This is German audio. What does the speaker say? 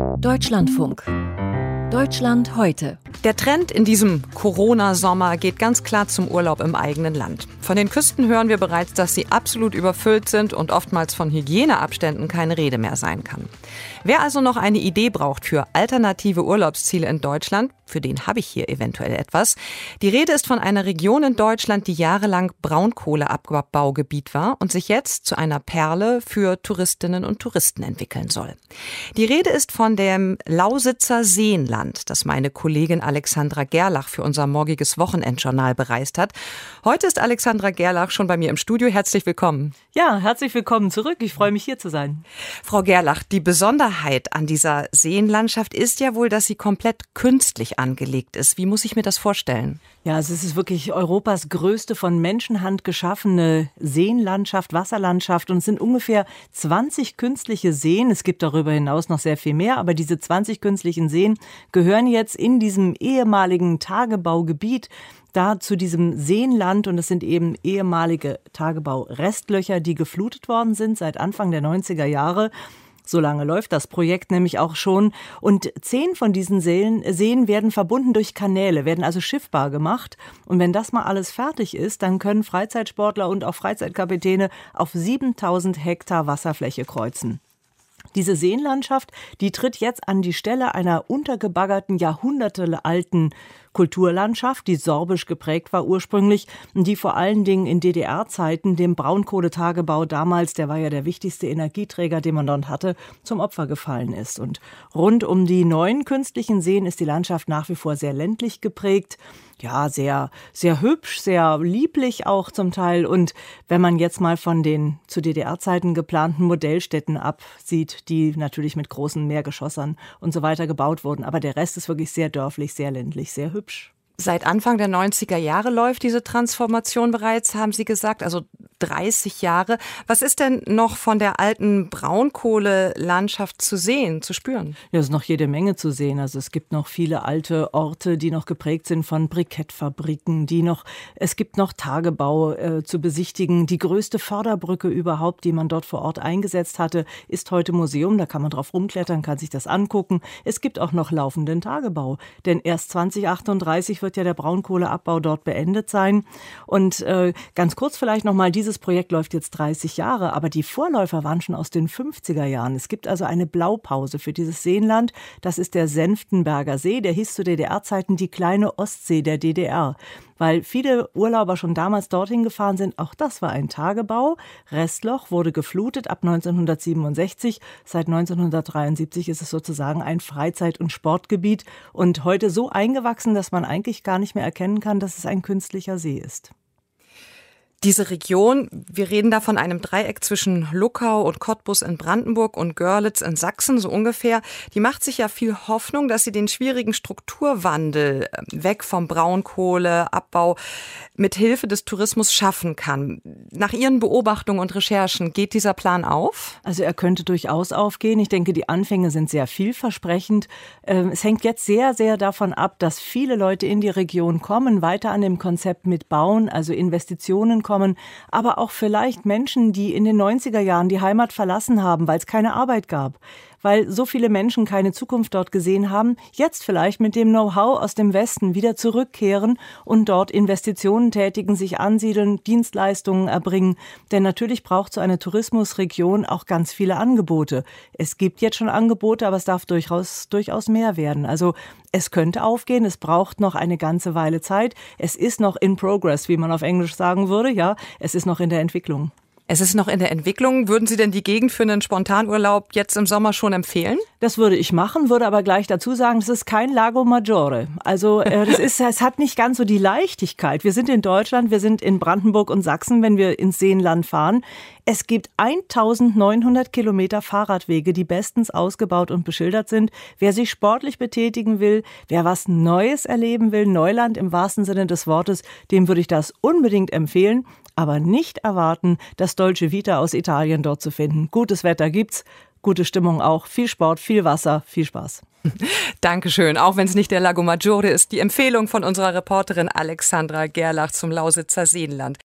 Deutschlandfunk. Deutschland heute. Der Trend in diesem Corona-Sommer geht ganz klar zum Urlaub im eigenen Land. Von den Küsten hören wir bereits, dass sie absolut überfüllt sind und oftmals von Hygieneabständen keine Rede mehr sein kann. Wer also noch eine Idee braucht für alternative Urlaubsziele in Deutschland, für den habe ich hier eventuell etwas. Die Rede ist von einer Region in Deutschland, die jahrelang Braunkohleabbaugebiet war und sich jetzt zu einer Perle für Touristinnen und Touristen entwickeln soll. Die Rede ist von dem Lausitzer Seenland, das meine Kollegin Alexandra Gerlach für unser morgiges Wochenendjournal bereist hat. Heute ist Alexandra Gerlach schon bei mir im Studio. Herzlich willkommen. Ja, herzlich willkommen zurück. Ich freue mich, hier zu sein. Frau Gerlach, die Besonderheit an dieser Seenlandschaft ist ja wohl, dass sie komplett künstlich angelegt ist. Wie muss ich mir das vorstellen? Ja, es ist wirklich Europas größte von Menschenhand geschaffene Seenlandschaft, Wasserlandschaft, und es sind ungefähr 20 künstliche Seen. Es gibt darüber hinaus noch sehr viel mehr, aber diese 20 künstlichen Seen gehören jetzt in diesem ehemaligen Tagebaugebiet da zu diesem Seenland, und es sind eben ehemalige Tagebaurestlöcher, die geflutet worden sind seit Anfang der 90er Jahre. So lange läuft das Projekt nämlich auch schon. Und 10 von diesen Seen werden verbunden durch Kanäle, werden also schiffbar gemacht. Und wenn das mal alles fertig ist, dann können Freizeitsportler und auch Freizeitkapitäne auf 7000 Hektar Wasserfläche kreuzen. Diese Seenlandschaft, die tritt jetzt an die Stelle einer untergebaggerten, jahrhundertealten Kulturlandschaft, die sorbisch geprägt war ursprünglich, und die vor allen Dingen in DDR-Zeiten dem Braunkohletagebau damals, der war ja der wichtigste Energieträger, den man dort hatte, zum Opfer gefallen ist. Und rund um die neuen künstlichen Seen ist die Landschaft nach wie vor sehr ländlich geprägt. Ja, sehr, sehr hübsch, sehr lieblich auch zum Teil. Und wenn man jetzt mal von den zu DDR-Zeiten geplanten Modellstädten absieht, die natürlich mit großen Mehrgeschossern und so weiter gebaut wurden. Aber der Rest ist wirklich sehr dörflich, sehr ländlich, sehr hübsch. Seit Anfang der 90er Jahre läuft diese Transformation bereits, haben Sie gesagt, also 30 Jahre. Was ist denn noch von der alten Braunkohlelandschaft zu sehen, zu spüren? Ja, es ist noch jede Menge zu sehen. Also es gibt noch viele alte Orte, die noch geprägt sind von Brikettfabriken, es gibt noch Tagebau zu besichtigen. Die größte Förderbrücke überhaupt, die man dort vor Ort eingesetzt hatte, ist heute Museum. Da kann man drauf rumklettern, kann sich das angucken. Es gibt auch noch laufenden Tagebau, denn erst 2038 wird ja der Braunkohleabbau dort beendet sein. Und ganz kurz vielleicht nochmal, dieses Projekt läuft jetzt 30 Jahre, aber die Vorläufer waren schon aus den 50er Jahren. Es gibt also eine Blaupause für dieses Seenland. Das ist der Senftenberger See, der hieß zu DDR-Zeiten die kleine Ostsee der DDR. Weil viele Urlauber schon damals dorthin gefahren sind. Auch das war ein Tagebau. Restloch wurde geflutet ab 1967. Seit 1973 ist es sozusagen ein Freizeit- und Sportgebiet und heute so eingewachsen, dass man eigentlich gar nicht mehr erkennen kann, dass es ein künstlicher See ist. Diese Region, wir reden da von einem Dreieck zwischen Luckau und Cottbus in Brandenburg und Görlitz in Sachsen, so ungefähr. Die macht sich ja viel Hoffnung, dass sie den schwierigen Strukturwandel weg vom Braunkohleabbau mit Hilfe des Tourismus schaffen kann. Nach Ihren Beobachtungen und Recherchen, geht dieser Plan auf? Also er könnte durchaus aufgehen. Ich denke, die Anfänge sind sehr vielversprechend. Es hängt jetzt sehr, sehr davon ab, dass viele Leute in die Region kommen, weiter an dem Konzept mitbauen, also Investitionen kommen, aber auch vielleicht Menschen, die in den 90er Jahren die Heimat verlassen haben, weil es keine Arbeit gab, weil so viele Menschen keine Zukunft dort gesehen haben, jetzt vielleicht mit dem Know-how aus dem Westen wieder zurückkehren und dort Investitionen tätigen, sich ansiedeln, Dienstleistungen erbringen. Denn natürlich braucht so eine Tourismusregion auch ganz viele Angebote. Es gibt jetzt schon Angebote, aber es darf durchaus mehr werden. Also es könnte aufgehen, es braucht noch eine ganze Weile Zeit. Es ist noch in progress, wie man auf Englisch sagen würde. Ja, es ist noch in der Entwicklung. Es ist noch in der Entwicklung. Würden Sie denn die Gegend für einen Spontanurlaub jetzt im Sommer schon empfehlen? Das würde ich machen, würde aber gleich dazu sagen, es ist kein Lago Maggiore. Also es hat nicht ganz so die Leichtigkeit. Wir sind in Deutschland, wir sind in Brandenburg und Sachsen, wenn wir ins Seenland fahren. Es gibt 1900 Kilometer Fahrradwege, die bestens ausgebaut und beschildert sind. Wer sich sportlich betätigen will, wer was Neues erleben will, Neuland im wahrsten Sinne des Wortes, dem würde ich das unbedingt empfehlen. Aber nicht erwarten, das Dolce Vita aus Italien dort zu finden. Gutes Wetter gibt's, gute Stimmung auch, viel Sport, viel Wasser, viel Spaß. Dankeschön. Auch wenn es nicht der Lago Maggiore ist, die Empfehlung von unserer Reporterin Alexandra Gerlach zum Lausitzer Seenland.